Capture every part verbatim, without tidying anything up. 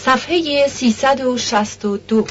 صفحه سیصد و شصت و دو.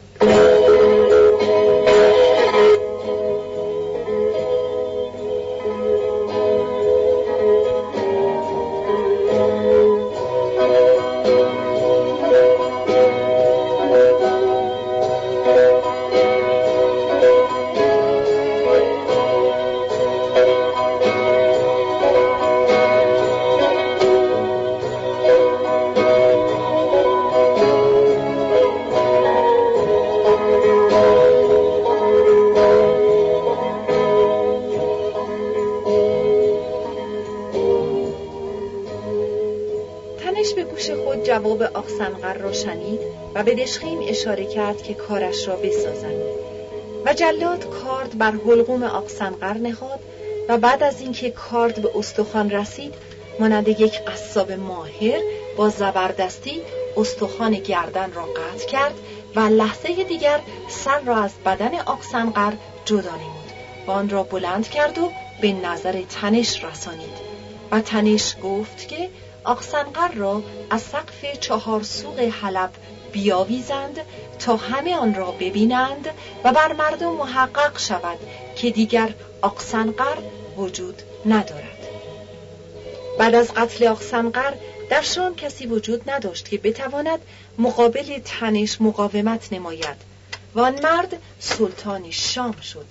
جواب آقسنقر را شنید و به دژخیم اشاره کرد که کارش را بسازد و جلاد کارد بر حلقوم آقسنقر نهاد و بعد از اینکه کارد به استخوان رسید مانند یک قصاب ماهر با زبردستی استخوان گردن را قطع کرد و لحظه دیگر سر را از بدن آقسنقر جدا نمود و آن را بلند کرد و به نظر تنش رسانید و تنش گفت که آقسنقر را از سقف چهار سوق حلب بیاویزند تا همه آن را ببینند و بر مردم محقق شود که دیگر آقسنقر وجود ندارد. بعد از قتل آقسنقر در شام کسی وجود نداشت که بتواند مقابل تنش مقاومت نماید و آن مرد سلطان شام شد.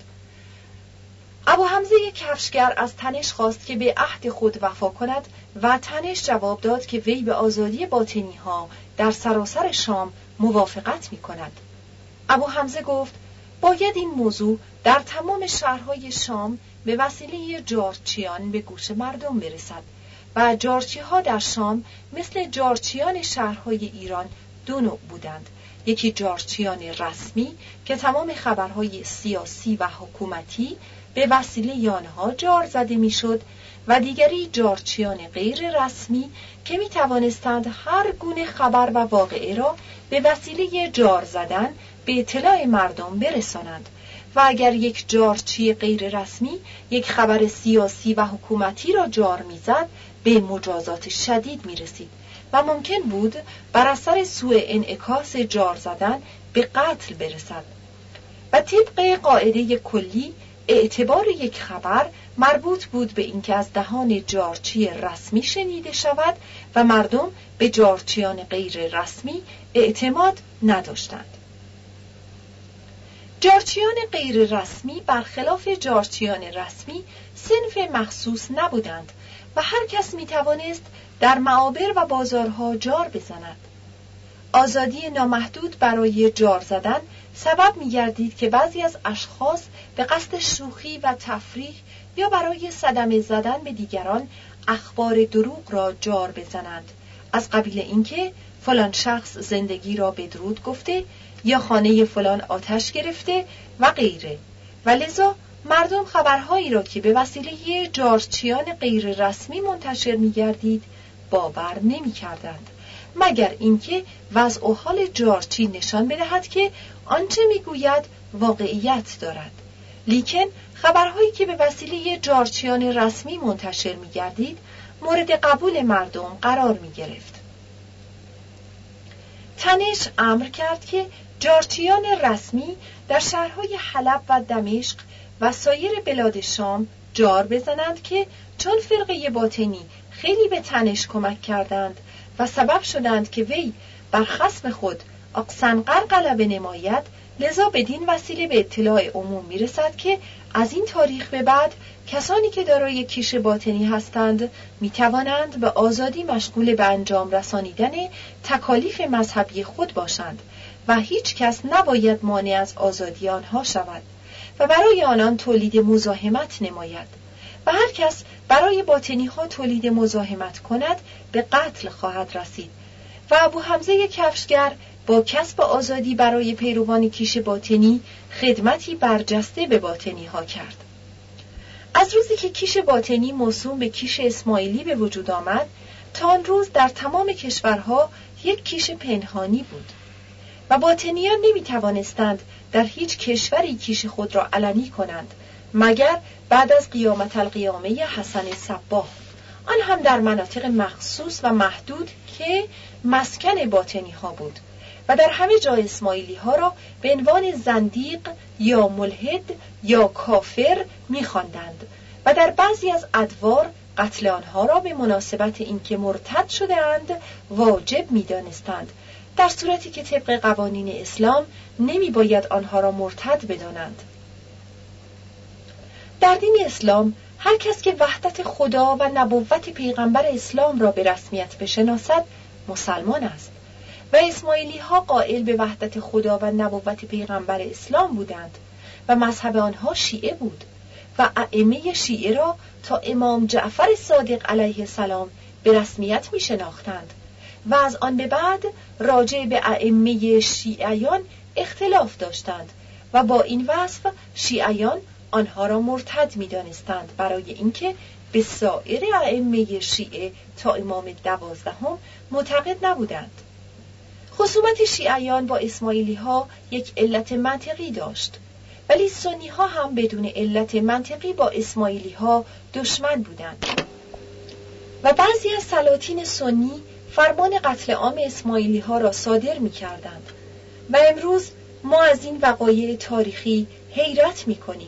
ابو حمزه کفشگر از تنش خواست که به عهد خود وفا کند و تنش جواب داد که وی به آزادی باطنی ها در سراسر شام موافقت می کند. ابو حمزه گفت باید این موضوع در تمام شهرهای شام به وسیله جارچیان به گوش مردم برسد و جارچی ها در شام مثل جارچیان شهرهای ایران دو نوع بودند. یکی جارچیان رسمی که تمام خبرهای سیاسی و حکومتی به وسیله آنها جار زده میشد و دیگری جارچیان غیر رسمی که می توانستند هر گونه خبر و واقعه را به وسیله جار زدن به اطلاع مردم برسانند و اگر یک جارچی غیر رسمی یک خبر سیاسی و حکومتی را جار میزد به مجازات شدید می رسید و ممکن بود بر اثر سوء انعکاس جار زدن به قتل برسد و طبق قاعده کلی اعتبار یک خبر مربوط بود به اینکه از دهان جارچی رسمی شنیده شود و مردم به جارچیان غیر رسمی اعتماد نداشتند. جارچیان غیر رسمی برخلاف جارچیان رسمی صنف مخصوص نبودند و هر کس می توانست در معابر و بازارها جار بزند. آزادی نامحدود برای جار زدن سبب می گردید که بعضی از اشخاص به قصد شوخی و تفریح یا برای صدمه زدن به دیگران اخبار دروغ را جار بزنند، از قبیل اینکه فلان شخص زندگی را بدرود گفته یا خانه فلان آتش گرفته و غیره، و لذا مردم خبرهایی را که به وسیله جارچیان غیر رسمی منتشر می گردید باور نمی کردند، مگر اینکه وضع و حال جارچی نشان بدهد که آنچه میگوید واقعیت دارد. لیکن خبرهایی که به وسیله جارچیان رسمی منتشر می‌گردید مورد قبول مردم قرار می‌گرفت. تنش امر کرد که جارچیان رسمی در شهرهای حلب و دمشق و سایر بلاد شام جار بزنند که چون فرقه باطنی خیلی به تنش کمک کردند و سبب شدند که وی بر خصم خود آقسنقر غلبه نماید، لذا بدین وسیله به اطلاع عموم میرسد که از این تاریخ به بعد کسانی که دارای کیش باطنی هستند میتوانند به آزادی مشغول به انجام رسانیدن تکالیف مذهبی خود باشند و هیچ کس نباید مانع از آزادی آنها شود و برای آنان تولید مزاحمت نماید و هر کس برای باطنی ها تولید مزاحمت کند به قتل خواهد رسید و ابو حمزه کفشگر با کسب آزادی برای پیروان کیش باطنی خدمتی برجسته به باطنی ها کرد. از روزی که کیش باطنی موسوم به کیش اسماعیلی به وجود آمد تا آن روز در تمام کشورها یک کیش پنهانی بود و باطنیان نمی توانستند در هیچ کشوری کیش خود را علنی کنند مگر بعد از قیامت القیامه حسن صباح، آن هم در مناطق مخصوص و محدود که مسکن باطنی ها بود و در همه جا اسماعیلی ها را به عنوان زندیق یا ملحد یا کافر می‌خواندند و در بعضی از ادوار قتل آنها را به مناسبت اینکه مرتد شده‌اند واجب می‌دانستند، در صورتی که طبق قوانین اسلام نمی باید آنها را مرتد بدانند. در دین اسلام هر کس که وحدت خدا و نبوت پیغمبر اسلام را به رسمیت بشناسد مسلمان است و اسماعیلی ها قائل به وحدت خدا و نبوت پیغمبر اسلام بودند و مذهب آنها شیعه بود و ائمه شیعه را تا امام جعفر صادق علیه السلام به رسمیت می شناختند و از آن به بعد راجع به ائمه شیعیان اختلاف داشتند و با این وصف شیعیان آنها را مرتد می دانستند برای اینکه به سایر ائمه شیعه تا امام دوازدهم معتقد نبودند. خصومت شیعیان با اسماعیلی ها یک علت منطقی داشت، ولی سنی ها هم بدون علت منطقی با اسماعیلی ها دشمن بودند و بعضی از سلاطین سنی فرمان قتل عام اسماعیلی ها را صادر می کردند و امروز ما از این وقایع تاریخی حیرت می کنیم.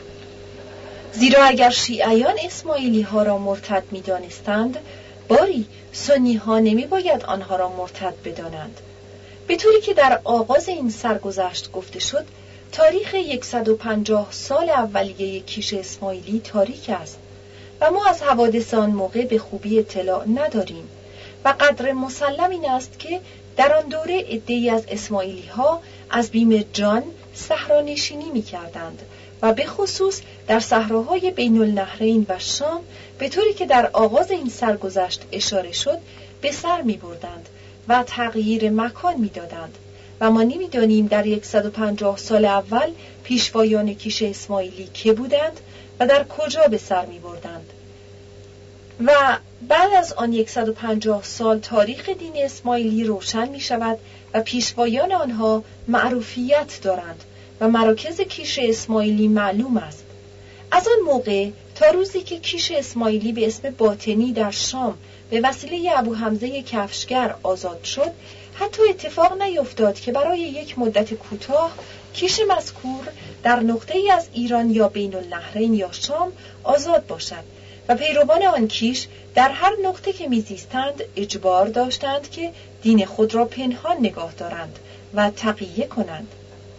زیرا اگر شیعیان اسماعیلی ها را مرتد می دانستند، باری سنی ها نمی باید آنها را مرتد بدانند. به طوری که در آغاز این سرگذشت گفته شد، تاریخ صد و پنجاه سال اولیه کیش اسماعیلی تاریک است و ما از حوادث آن موقع به خوبی اطلاع نداریم و قدر مسلم این است که در آن دوره عده‌ای از اسماعیلی ها از بیم جان صحرانشینی می کردند و به خصوص در صحراهای بین النهرین و شام به طوری که در آغاز این سرگذشت اشاره شد به سر می بردند و تغییر مکان می دادند و ما نمی دانیم در صد و پنجاه سال اول پیشوایان کیش اسماعیلی که بودند و در کجا به سر می بردند. و بعد از آن صد و پنجاه سال تاریخ دین اسماعیلی روشن می شود و پیشوایان آنها معروفیت دارند و مراکز کیش اسماعیلی معلوم است. از آن موقع تا روزی که کیش اسماعیلی به اسم باطنی در شام به وسیله ابو حمزه کفشگر آزاد شد، حتی اتفاق نیفتاد که برای یک مدت کوتاه کیش مذکور در نقطه‌ای از ایران یا بین النهرین یا شام آزاد باشد و پیروان آن کیش در هر نقطه که میزیستند اجبار داشتند که دین خود را پنهان نگاه دارند و تقیه کنند.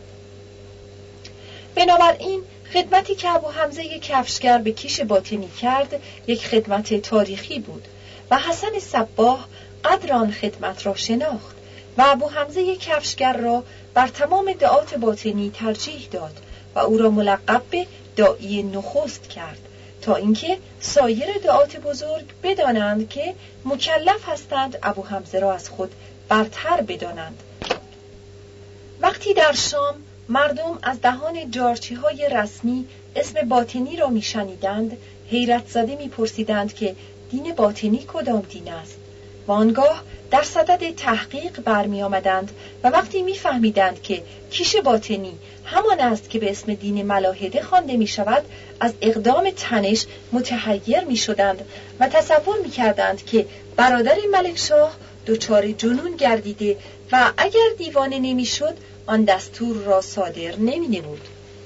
بنابراین خدمتی که ابو حمزه کفشگر به کیش باطنی کرد یک خدمت تاریخی بود و حسن صباح قدر آن خدمت را شناخت و ابو حمزه کفشگر را بر تمام دعات باطنی ترجیح داد و او را ملقب به داعی نخست کرد تا اینکه سایر دعات بزرگ بدانند که مکلف هستند ابو حمزه را از خود برتر بدانند. وقتی در شام مردم از دهان جارچی های رسمی اسم باطنی را می شنیدند، حیرت زده می پرسیدند که دین باطنی کدام دین است و آنگاه در صدد تحقیق برمی آمدند و وقتی می فهمیدند که کیش باطنی همان است که به اسم دین ملاحده خوانده می شود، از اقدام تنش متحیر می شدند و تصور می کردند که برادر ملک شاه دچار جنون گردیده و اگر دیوانه نمی شد آن دستور را صادر نمی نمود.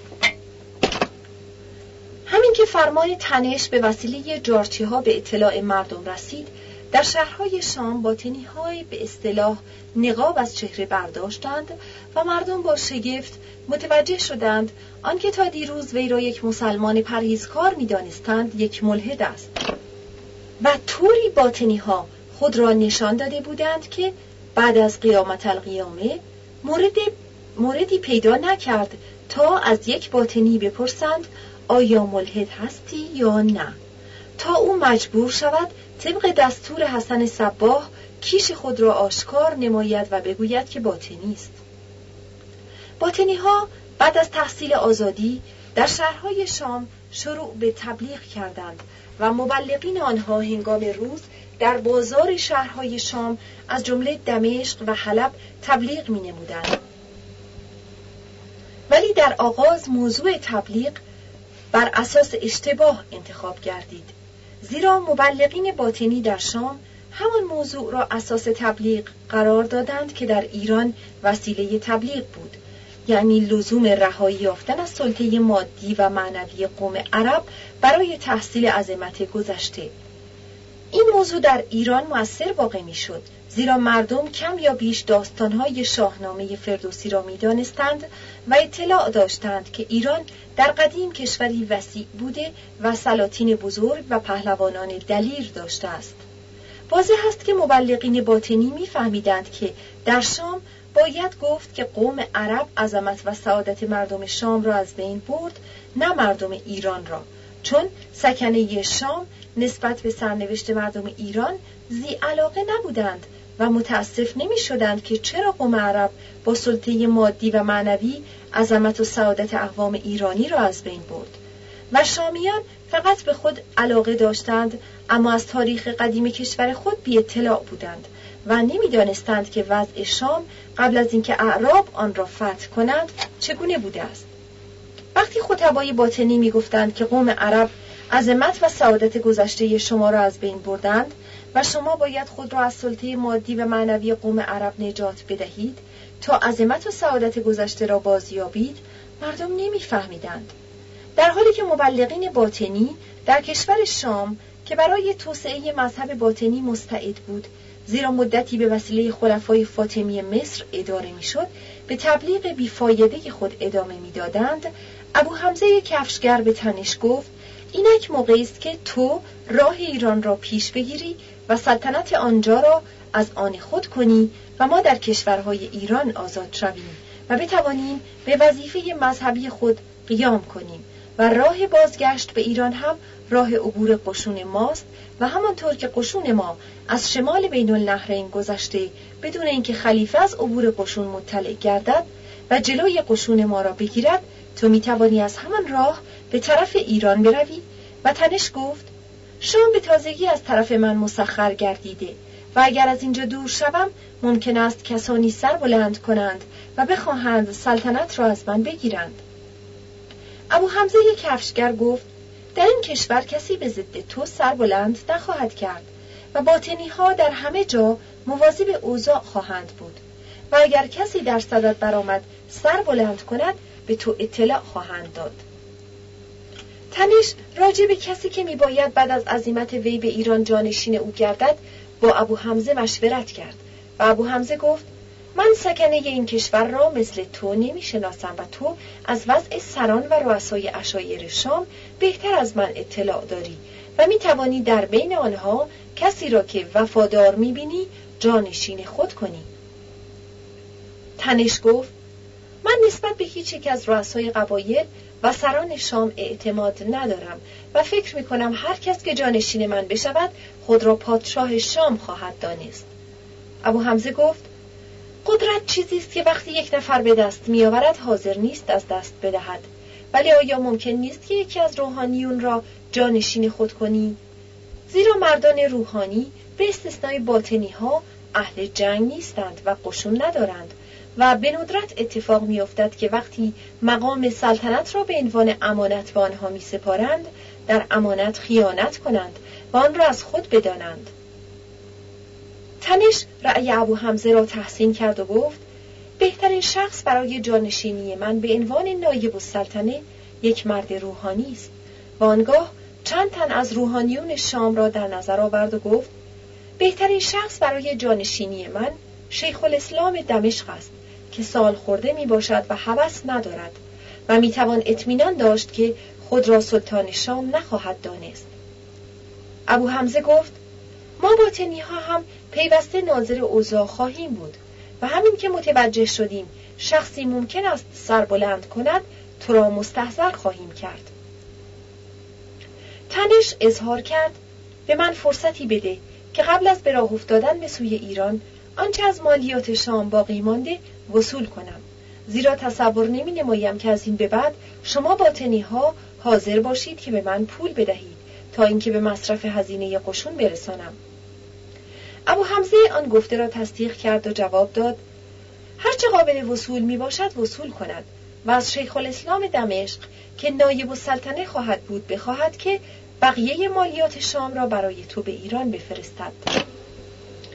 همین که فرمان تنش به وسیله جارچی ها به اطلاع مردم رسید، در شهرهای شام باطنی های به اصطلاح نقاب از چهره برداشتند و مردم با شگفت متوجه شدند آنکه تا دیروز وی را یک مسلمان پرهیزکار می دانستند یک ملحد است و طوری باطنی ها خود را نشان داده بودند که بعد از قیامت القیامه مورد موردی پیدا نکرد تا از یک باطنی بپرسند آیا ملحد هستی یا نه، تا او مجبور شود طبق دستور حسن صباح کیش خود را آشکار نماید و بگوید که باطنی است. باطنی ها بعد از تحصیل آزادی در شهرهای شام شروع به تبلیغ کردند و مبلغین آنها هنگام روز در بازار شهرهای شام از جمله دمشق و حلب تبلیغ می نمودند. ولی در آغاز موضوع تبلیغ بر اساس اشتباه انتخاب گردید، زیرا مبلغین باطنی در شام همان موضوع را اساس تبلیغ قرار دادند که در ایران وسیله تبلیغ بود، یعنی لزوم رهایی یافتن از سلطه مادی و معنوی قوم عرب برای تحصیل عظمت گذشته. این موضوع در ایران مؤثر واقع می‌شد، زیرا مردم کم یا بیش داستان‌های شاهنامه فردوسی را می‌دانستند و اطلاع داشتند که ایران در قدیم کشوری وسیع بوده و سلاطین بزرگ و پهلوانان دلیر داشته است. واضح است که مبلغین باطنی می‌فهمیدند که در شام باید گفت که قوم عرب عظمت و سعادت مردم شام را از بین برد، نه مردم ایران را، چون سکنه شام نسبت به سرنوشت مردم ایران ذی علاقه نبودند و متاسف نمی شدند که چرا قوم عرب با سلطه مادی و معنوی عظمت و سعادت اقوام ایرانی را از بین برد. و شامیان فقط به خود علاقه داشتند، اما از تاریخ قدیم کشور خود بی اطلاع بودند و نمی دانستند که وضع شام قبل از اینکه اعراب آن را فتح کنند چگونه بوده است. وقتی خطبای باطنی می گفتند که قوم عرب عظمت و سعادت گذشته شما را از بین بردند و شما باید خود را از سلطه مادی و معنوی قوم عرب نجات بدهید تا عظمت و سعادت گذشته را بازیابید، مردم نمی فهمیدند. در حالی که مبلغین باطنی در کشور شام که برای توسعه مذهب باطنی مستعد بود، زیرا مدتی به وسیله خلفای فاطمی مصر اداره میشد، به تبلیغ بیفایده خود ادامه میدادند، ابو حمزه کفشگر به تنش گفت: اینک موقعی است که تو راه ایران را پیش بگیری و سلطنت آنجا را از آن خود کنی و ما در کشورهای ایران آزاد شویم و بتوانیم به وظیفه مذهبی خود قیام کنیم و راه بازگشت به ایران هم راه عبور قشون ماست و همانطور که قشون ما از شمال بین النهرین گذشته بدون اینکه خلیفه از عبور قشون مطلع گردد و جلوی قشون ما را بگیرد، تو میتوانی از همان راه به طرف ایران بروی. و تنش گفت: شام به تازگی از طرف من مسخر گردیده و اگر از اینجا دور شوم ممکن است کسانی سر بلند کنند و بخواهند سلطنت را از من بگیرند. ابو حمزه کفشگر گفت: در این کشور کسی به ضد تو سر بلند نخواهد کرد و باطنی ها در همه جا مواظب اوضاع خواهند بود و اگر کسی در صدد برآمد سر بلند کند به تو اطلاع خواهند داد. تنش راجع به کسی که میباید بعد از عزیمت وی به ایران جانشین او گردد با ابو حمزه مشورت کرد و ابو حمزه گفت: من سکنه این کشور را مثل تو نمیشناسم و تو از وضع سران و رؤسای عشایر شام بهتر از من اطلاع داری و میتوانی در بین آنها کسی را که وفادار میبینی جانشین خود کنی. تنش گفت: من نسبت به هیچ یک از رؤسای قبایل و سران شام اعتماد ندارم و فکر میکنم هر کس که جانشین من بشود خود را پادشاه شام خواهد دانست. ابو حمزه گفت: قدرت چیزی است که وقتی یک نفر به دست میآورد حاضر نیست از دست بدهد، ولی آیا ممکن نیست که یکی از روحانیون را جانشین خود کنی؟ زیرا مردان روحانی به استثنای باطنی ها اهل جنگ نیستند و قشون ندارند و به ندرت اتفاق میافتد که وقتی مقام سلطنت را به عنوان امانت به آنها می سپارند در امانت خیانت کنند و آن را از خود بدانند. تنش رأی ابو حمزه را تحسین کرد و گفت: بهترین شخص برای جانشینی من به عنوان نایب السلطنه یک مرد روحانی است و آنگاه چند تن از روحانیون شام را در نظر آورد و گفت: بهترین شخص برای جانشینی من شیخ الاسلام دمشق است که سال خورده می باشد و هوس ندارد و می توان اطمینان داشت که خود را سلطان شام نخواهد دانست. ابو حمزه گفت: ما باطنی ها هم پیوسته ناظر اوضاع خواهیم بود و همین که متوجه شدیم شخصی ممکن است سر بلند کند تو را مستحضر خواهیم کرد. تنش اظهار کرد: به من فرصتی بده که قبل از به راه افتادن به سوی ایران آنچه از مالیات شام باقی مانده وصول کنم، زیرا تصور نمی نمایم که از این به بعد شما باطنی ها حاضر باشید که به من پول بدهید تا اینکه به مصرف هزینه قشون برسانم. ابو حمزه آن گفته را تصدیق کرد و جواب داد: هرچه قابل وصول می باشد وصول کند و از شیخ الاسلام دمشق که نایب السلطنه خواهد بود بخواهد که بقیه مالیات شام را برای تو به ایران بفرستد.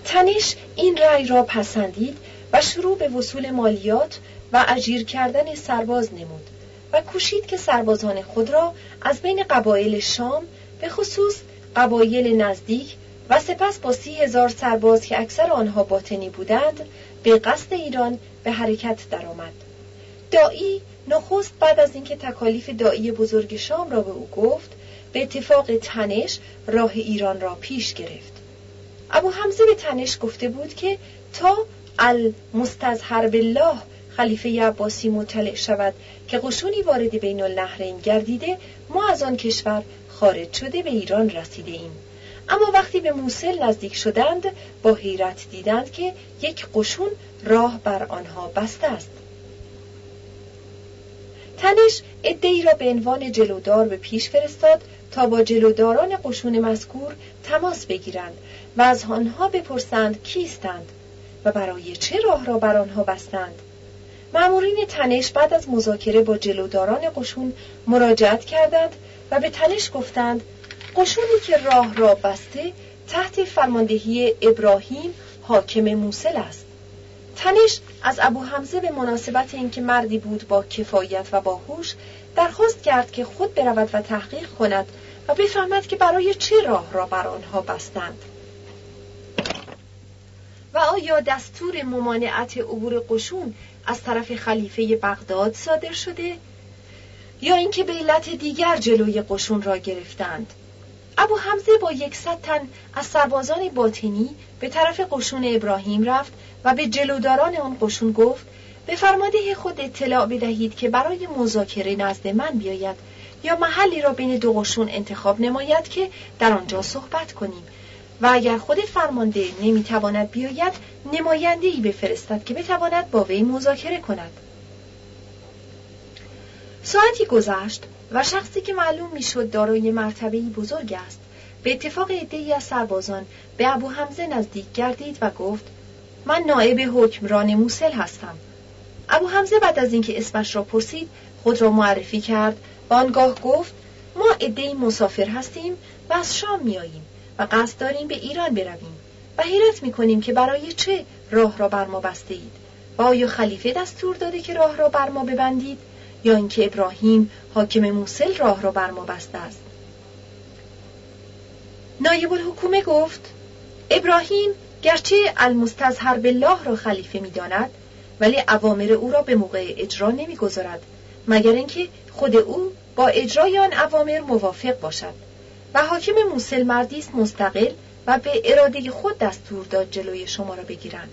تنش این رأی را پسندید و شروع به وصول مالیات و اجیر کردن سرباز نمود و کوشید که سربازان خود را از بین قبایل شام به خصوص قبایل نزدیک و سپس با سی هزار سرباز که اکثر آنها باطنی بودند به قصد ایران به حرکت درآمد. داعی نخست بعد از اینکه تکالیف داعی بزرگ شام را به او گفت، به اتفاق تنش راه ایران را پیش گرفت. ابو حمزه به تنش گفته بود که تا المستظهر بالله خلیفه عباسی مطلع شود که قشونی وارد بین النهرین گردیده، ما از آن کشور خارج شده به ایران رسیده ایم. اما وقتی به موصل نزدیک شدند با حیرت دیدند که یک قشون راه بر آنها بسته است. تنش عده‌ای را به عنوان جلودار به پیش فرستاد تا با جلوداران قشون مذکور تماس بگیرند و از آنها بپرسند کیستند و برای چه راه را بر آنها بستند. مأمورین تنش بعد از مذاکره با جلوداران قشون مراجعت کردند و به تنش گفتند قشونی که راه را بسته تحت فرماندهی ابراهیم حاکم موصل است. تنش از ابو حمزه به مناسبت اینکه مردی بود با کفایت و باهوش درخواست کرد که خود برود و تحقیق کند و بفهمد که برای چه راه را بر آنها بستند و آیا دستور ممانعت عبور قشون از طرف خلیفه بغداد صادر شده یا اینکه به علت دیگر جلوی قشون را گرفتند. ابو حمزه با یکصد تن از سربازان باطنی به طرف قشون ابراهیم رفت و به جلوداران آن قشون گفت به فرمانده خود اطلاع بدهید که برای مذاکره نزد من بیاید یا محلی را بین دو قشون انتخاب نماید که در آنجا صحبت کنیم و اگر خود فرمانده نمیتواند بیاید نماینده‌ای بفرستد که بتواند با وی مذاکره کند. ساعتی گذشت و شخصی که معلوم میشد دارای مرتبه‌ای بزرگ است به اتفاق عده‌ای از سربازان به ابو حمزه نزدیک گردید و گفت من نایب حکمران موصل هستم. ابو حمزه بعد از اینکه اسمش را پرسید خود را معرفی کرد و آنگاه گفت ما عده‌ای مسافر هستیم و از شام میاییم و قصد داریم به ایران برویم و حیرت میکنیم که برای چه راه را بر ما بسته اید و آیا خلیفه دستور داده که راه را بر ما ببندید یا اینکه ابراهیم حاکم موصل راه را بر ما بسته است. نایب الحکومه گفت ابراهیم گرچه المستظهر بالله را خلیفه می‌داند ولی اوامر او را به موقع اجرا نمی‌گذارد مگر اینکه خود او با اجرای آن اوامر موافق باشد و حاکم موصل مردی است مستقل و به اراده خود دستور داد جلوی شما را بگیرند.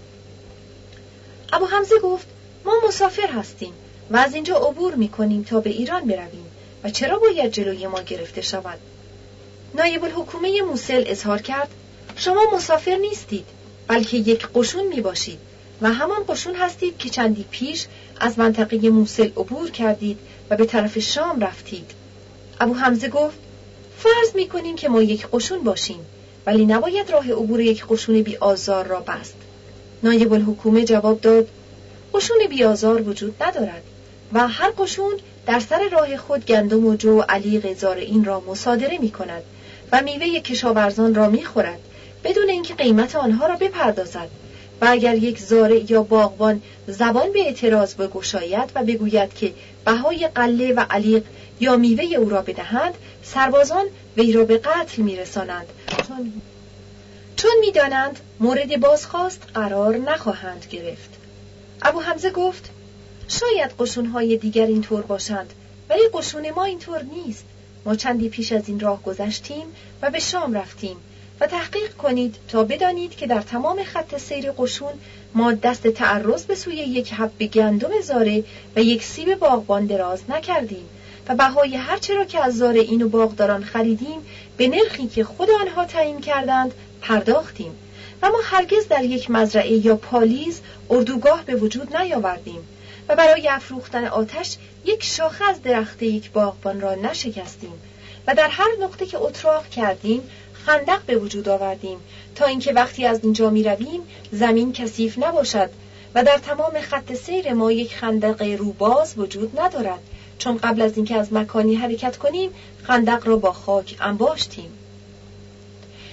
ابو حمزه گفت ما مسافر هستیم و از اینجا عبور می‌کنیم تا به ایران برویم و چرا باید جلوی ما گرفته شود؟ نایب الحکومه موصل اظهار کرد شما مسافر نیستید بلکه یک قشون می باشید و همان قشون هستید که چندی پیش از منطقه موصل عبور کردید و به طرف شام رفتید. ابو حمزه گفت فرض می کنیم که ما یک قشون باشیم ولی نباید راه عبور یک قشون بی آزار را بست. نایب الحکومه جواب داد قشون بی آزار وجود ندارد و هر قشون در سر راه خود گندم و جو و علیق زارعین را مصادره می کند و میوه کشاورزان را می خورد بدون اینکه قیمت آنها را بپردازد و اگر یک زارع یا باغبان زبان به اعتراض بگشاید و بگوید که بهای قله و علیق یا میوه او را بدهند سربازان وی را به قتل میرسانند چون چون میدانند مورد بازخواست قرار نخواهند گرفت. ابو حمزه گفت شاید قشونهای دیگر اینطور باشند ولی قشون ما اینطور نیست. ما چندی پیش از این راه گذشتیم و به شام رفتیم و تحقیق کنید تا بدانید که در تمام خط سیر قشون ما دست تعرض به سوی یک حب گندم زاره و یک سیب باغبان دراز نکردیم و بهای هر چه را که از زارعین و باغداران خریدیم به نرخی که خود آنها تعیین کردند پرداختیم و ما هرگز در یک مزرعه یا پالیز اردوگاه به وجود نیاوردیم و برای افروختن آتش یک شاخه از درخت یک باغبان را نشکستیم و در هر نقطه که اتراق کردیم خندق به وجود آوردیم تا اینکه وقتی از اینجا می رویم زمین کثیف نباشد و در تمام خط سیر ما یک خندق روباز وجود ندارد چون قبل از اینکه از مکانی حرکت کنیم خندق را با خاک انباشتیم.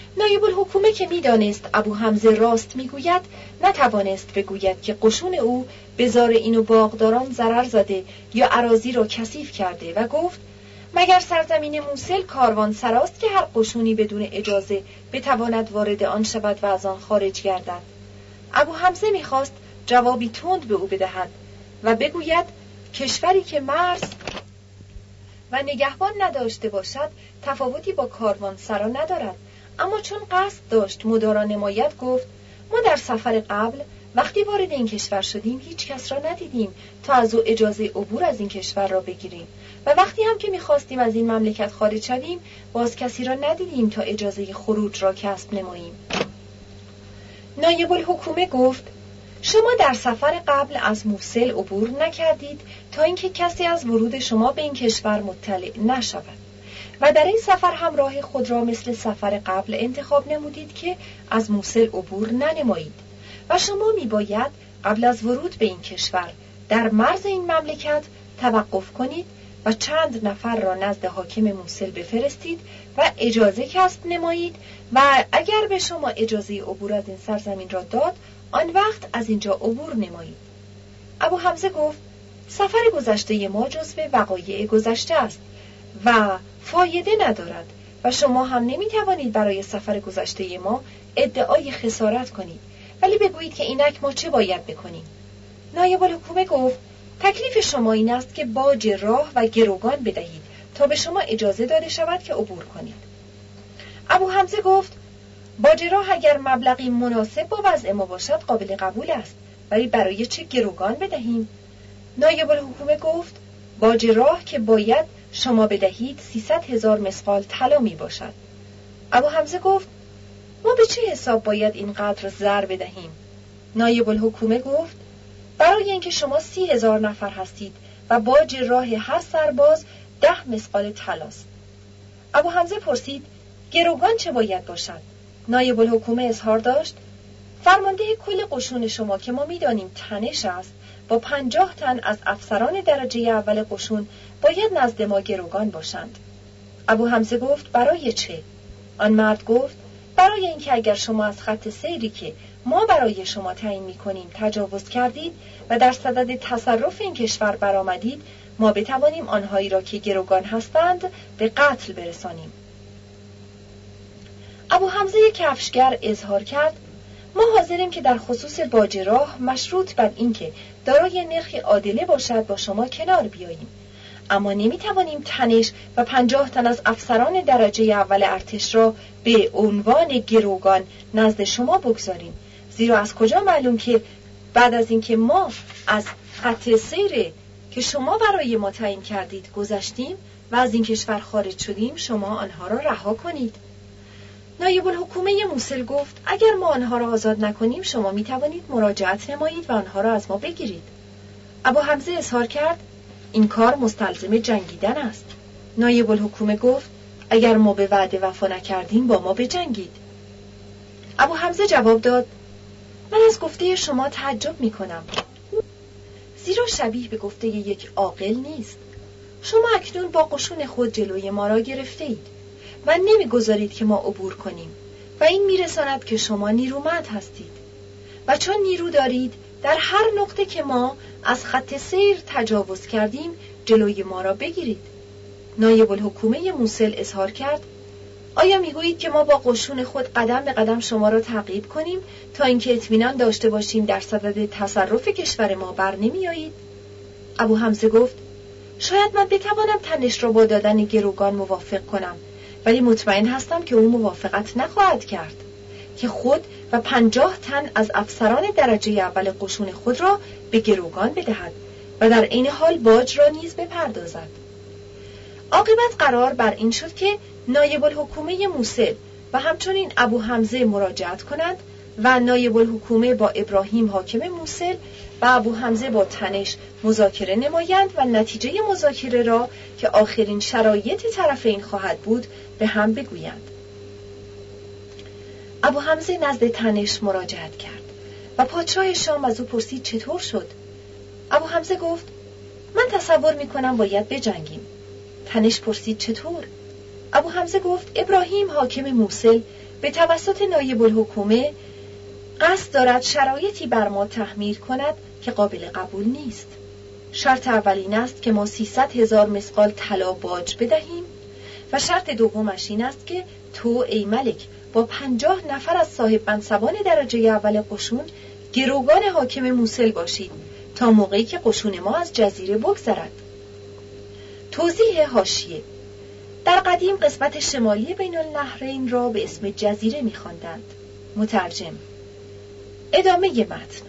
نایب الحکومه که می‌دانست ابو حمزه راست می‌گوید نتوانست بگوید که قشون او به زار این و باغداران ضرر زده یا اراضی را کثیف کرده و گفت مگر سرزمین موصل کاروان سراست که هر قشونی بدون اجازه بتواند وارد آن شود و از آن خارج گردد. ابو حمزه می‌خواست جوابی تند به او بدهد و بگوید کشوری که مرز و نگهبان نداشته باشد تفاوتی با کاروان سرا ندارد، اما چون قصد داشت مدارا نماید گفت ما در سفر قبل وقتی وارد این کشور شدیم هیچ کس را ندیدیم تا از او اجازه عبور از این کشور را بگیریم و وقتی هم که می‌خواستیم از این مملکت خارج شویم باز کسی را ندیدیم تا اجازه خروج را کسب نماییم. نایب الحکومه گفت شما در سفر قبل از موصل عبور نکردید تا اینکه کسی از ورود شما به این کشور مطلع نشود و در این سفر هم راه خود را مثل سفر قبل انتخاب نمودید که از موصل عبور ننمایید و شما میباید قبل از ورود به این کشور در مرز این مملکت توقف کنید و چند نفر را نزد حاکم موصل بفرستید و اجازه کسب نمایید و اگر به شما اجازه عبور از این سرزمین را داد آن وقت از اینجا عبور نمایید. ابو حمزه گفت سفر گذشته ما جزو وقایع گذشته است و فایده ندارد و شما هم نمیتوانید برای سفر گذشته ما ادعای خسارت کنید، ولی بگویید که اینک ما چه باید بکنیم. نایب الحکومه گفت تکلیف شما این است که باج راه و گروگان بدهید تا به شما اجازه داده شود که عبور کنید. ابو حمزه گفت باج راه اگر مبلغی مناسب با وضع ما باشد قابل قبول است، ولی برای چه گروگان بدهیم؟ نایب الحکومه گفت باج راه که باید شما بدهید سیصد هزار مسقال طلا می باشد. ابو حمزه گفت ما به چه حساب باید اینقدر زر بدهیم؟ نایب الحکومه گفت برای اینکه شما سی هزار نفر هستید و باج راه هر سرباز ده مسقال طلاست. ابو حمزه پرسید گروگان چه باید باشد؟ نایب الحکومه اظهار داشت فرمانده کل قشون شما که ما میدانیم تنش است با پنجاه تن از افسران درجه اول قشون باید نزد ما گروگان باشند. ابو حمزه گفت برای چه؟ آن مرد گفت برای اینکه اگر شما از خط سیری که ما برای شما تعیین می‌کنیم تجاوز کردید و در صدد تصرف این کشور برآمدید ما بتوانیم آنهایی را که گروگان هستند به قتل برسانیم. ابو حمزه کفشگر اظهار کرد ما حاضریم که در خصوص باج راه مشروط بر اینکه دارای نرخی عادله باشد با شما کنار بیاییم، اما نمیتوانیم تنش و پنجاه تن از افسران درجه اول ارتش را به عنوان گروگان نزد شما بگذاریم، زیرا از کجا معلوم که بعد از اینکه ما از خط سیر که شما برای ما تعیین کردید گذشتیم و از این کشور خارج شدیم شما آنها را رها کنید. نایب الحکومه موصل گفت اگر ما آنها را آزاد نکنیم شما می توانید مراجعت نمایید و آنها را از ما بگیرید. ابو حمزه اظهار کرد این کار مستلزم جنگیدن است. نایب الحکومه گفت اگر ما به وعده وفا نکردیم با ما بجنگید. ابو حمزه جواب داد من از گفته شما تعجب می کنم، زیرا شبیه به گفته یک عاقل نیست. شما اکنون با قشون خود جلوی ما را گرفته اید و نمیگذارید که ما عبور کنیم و این میرساند که شما نیرومند هستید و چون نیرو دارید در هر نقطه که ما از خط سیر تجاوز کردیم جلوی ما را بگیرید. نایب الحکومه موصل اظهار کرد آیا میگویید که ما با قشون خود قدم به قدم شما را تعقیب کنیم تا اینکه اطمینان داشته باشیم در صدد تصرف کشور ما بر نمیایید؟ ابو حمزه گفت شاید من بتوانم تنش را با دادن گروگان موافق کنم، ولی مطمئن هستم که او موافقت نخواهد کرد که خود و پنجاه تن از افسران درجه اول قشون خود را به گروگان بدهد و در این حال باج را نیز بپردازد. عاقبت قرار بر این شد که نایب الحکومه موصل و همچنین ابو حمزه مراجعت کنند و نایب الحکومه با ابراهیم حاکم موصل و ابو حمزه با تنش مذاکره نمایند و نتیجه مذاکره را که آخرین شرایط طرفین خواهد بود به هم بگویند. ابو حمزه نزد تنش مراجعت کرد و پادشاه شام از او پرسید چطور شد؟ ابو حمزه گفت من تصور میکنم باید بجنگیم. تنش پرسید چطور؟ ابو حمزه گفت ابراهیم حاکم موصل به توسط نایب الحکومه قصد دارد شرایطی بر ما تحمیل کند که قابل قبول نیست. شرط اول این است که ما سیصد هزار مثقال طلا باج بدهیم و شرط دومش این است که تو ای ملک با پنجاه نفر از صاحب منصبان درجه اول قشون گروگان حاکم موصل باشید تا موقعی که قشون ما از جزیره بگذرد. توضیح حاشیه: در قدیم قسمت شمالی بین النهرین را به اسم جزیره می‌خواندند. مترجم. ادامه متن.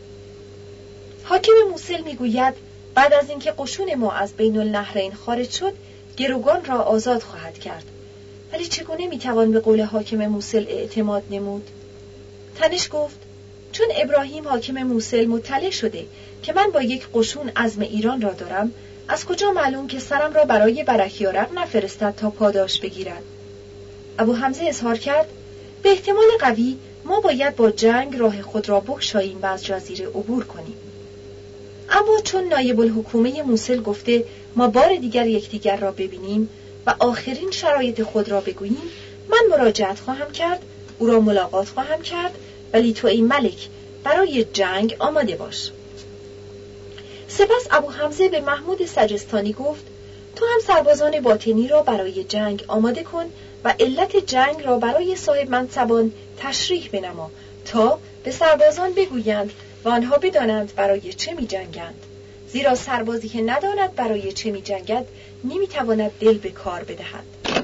حاکم موصل میگوید بعد از اینکه قشون ما از بین النهرین خارج شد گروگان را آزاد خواهد کرد. ولی چگونه میتوان به قول حاکم موصل اعتماد نمود؟ تنش گفت چون ابراهیم حاکم موصل مطلع شده که من با یک قشون عزم ایران را دارم، از کجا معلوم که سرم را برای برکیارق نفرستد تا پاداش بگیرد؟ ابو حمزه اظهار کرد به احتمال قوی ما باید با جنگ راه خود را بگشاییم و از جزیره عبور کنیم. اما چون نایب الحکومه موصل گفته ما بار دیگر یکدیگر را ببینیم و آخرین شرایط خود را بگوییم، من مراجعت خواهم کرد، او را ملاقات خواهم کرد، ولی تو ای ملک برای جنگ آماده باش. سپس ابو حمزه به محمود سجستانی گفت تو هم سربازان باطنی را برای جنگ آماده کن و علت جنگ را برای صاحب منصبان تشریح بنما تا به سربازان بگویند و آنها بدانند برای چه می جنگند. زیرا سربازی که نداند برای چه می جنگد نمی تواند دل به کار بدهد.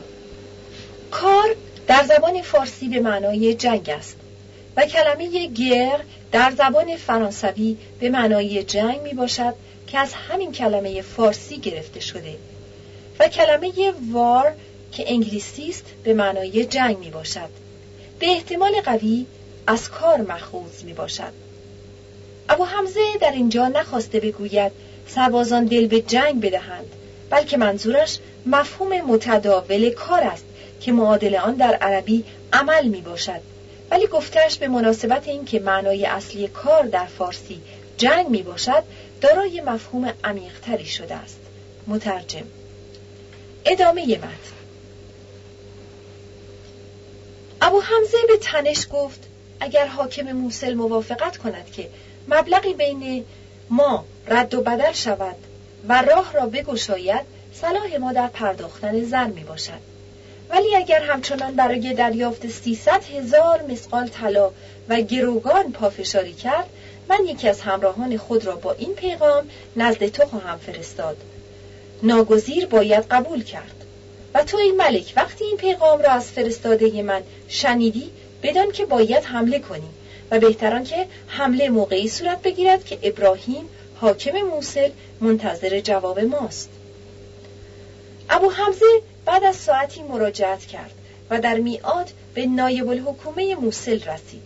کار در زبان فارسی به معنای جنگ است و کلمه گر در زبان فرانسوی به معنای جنگ می باشد که از همین کلمه فارسی گرفته شده و کلمه وار که انگلیسی است به معنای جنگ می باشد. به احتمال قوی از کار مأخوذ می باشد. ابو حمزه در اینجا نخواسته بگوید سربازان دل به جنگ بدهند، بلکه منظورش مفهوم متداول کار است که معادل آن در عربی عمل می باشد، ولی گفتش به مناسبت این که معنای اصلی کار در فارسی جنگ می باشد دارای مفهوم عمیق‌تری شده است. مترجم. ادامه متن. ابو حمزه به تنش گفت اگر حاکم موصل موافقت کند که مبلغی بین ما رد و بدل شود و راه را بگشاید، صلاح ما در پرداختن زر می باشد. ولی اگر همچنان برای دریافت سیصد هزار مثقال طلا و گروگان پافشاری کرد، من یکی از همراهان خود را با این پیغام نزد تو خواهم فرستاد. ناگزیر باید قبول کرد. و تو ای ملک وقتی این پیغام را از فرستاده من شنیدی، بدان که باید حمله کنی و بهتران که حمله موقعی صورت بگیرد که ابراهیم حاکم موصل منتظر جواب ماست. ابو حمزه بعد از ساعتی مراجعت کرد و در میعاد به نایب الحکومه موصل رسید.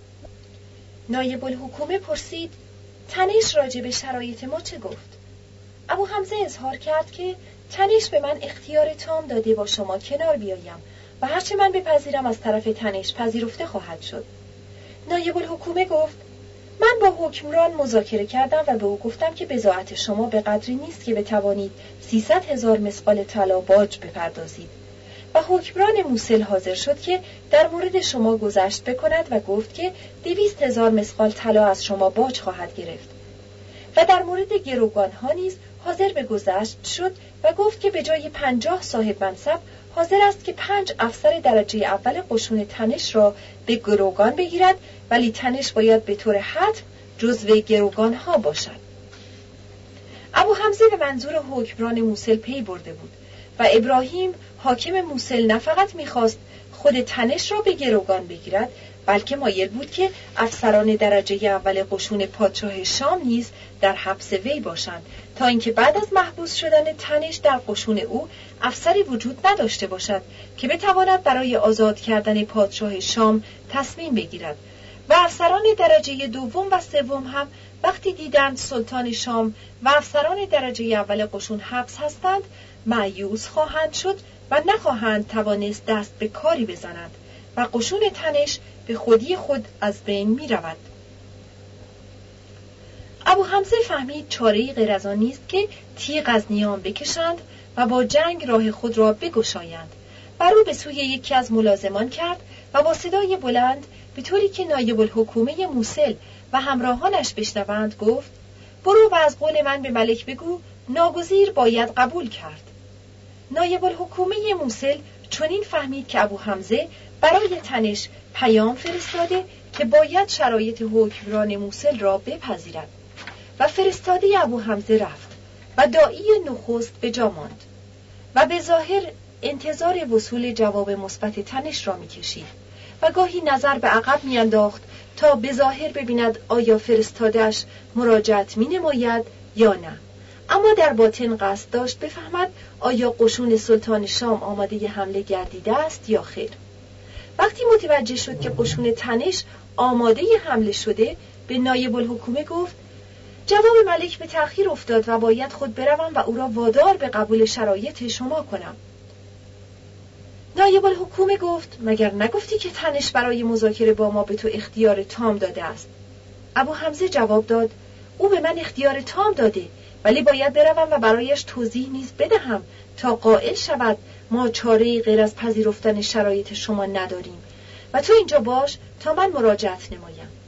نایب الحکومه پرسید تنش راجع به شرایط ما چه گفت؟ ابو حمزه اظهار کرد که تنش به من اختیار تام داده با شما کنار بیایم و هرچه من بپذیرم از طرف تنش پذیرفته خواهد شد. نایب الحکومه گفت من با حکمران مذاکره کردم و به او گفتم که بضاعت شما به قدری نیست که بتوانید سیصد هزار مثقال طلا باج بپردازید و حکمران موصل حاضر شد که در مورد شما گذشت بکند و گفت که دویست هزار مثقال طلا از شما باج خواهد گرفت و در مورد گروگان ها نیز حاضر به گذشت شد و گفت که به جای پنجاه صاحب منصب حاضر است که پنج افسر درجه اول قشون تنش را به گروگان بگیرد، ولی تنش باید به طور حتم جزو گروگان ها باشد. ابو حمزه به منظور حکمران موصل پی برده بود و ابراهیم حاکم موصل نه فقط می‌خواست خود تنش را به گروگان بگیرد، بلکه مایل بود که افسران درجه اول قشون پادشاه شام نیز در حبس وی باشند تا اینکه بعد از محبوس شدن تنش در قشون او افسری وجود نداشته باشد که بتواند برای آزاد کردن پادشاه شام تصمیم بگیرد و افسران درجه دوم و سوم هم وقتی دیدند سلطان شام و افسران درجه اول قشون حبس هستند مایوس خواهند شد و نخواهند توانست دست به کاری بزنند و قشون تنش به خودی خود از بین می رود. ابو حمزه فهمید چاره‌ای غیر از آن نیست که تیغ از نیام بکشند و با جنگ راه خود را بگشایند و رو به سوی یکی از ملازمان کرد و با صدای بلند به طوری که نایب الحکومه موصل و همراهانش بشنوند گفت: برو و از قول من به ملک بگو ناگزیر باید قبول کرد. نایب الحکومه موصل چنین فهمید که ابو حمزه برای تنش پیام فرستاده که باید شرایط حکمران موصل را بپذیرد و فرستاده ابو حمزه رفت و داعی نخست به جا ماند و به ظاهر انتظار وصول جواب مثبت تنش را می‌کشید و گاهی نظر به عقب می‌انداخت تا به ظاهر ببیند آیا فرستاده‌اش مراجعت می‌نماید یا نه، اما در باطن قصد داشت بفهمد آیا قشون سلطان شام آماده حمله گردیده است یا خیر. وقتی متوجه شد که قشون تنش آماده حمله شده، به نایب الحکومه گفت: جواب ملک به تأخیر افتاد و باید خود بروم و او را وادار به قبول شرایط شما کنم. نایب الحکومه گفت: مگر نگفتی که تنش برای مذاکره با ما به تو اختیار تام داده است؟ ابو حمزه جواب داد: او به من اختیار تام داده، ولی باید بروم و برایش توضیح نیز بدهم تا قائل شود ما چاره‌ای غیر از پذیرفتن شرایط شما نداریم و تو اینجا باش تا من مراجعت نمایم.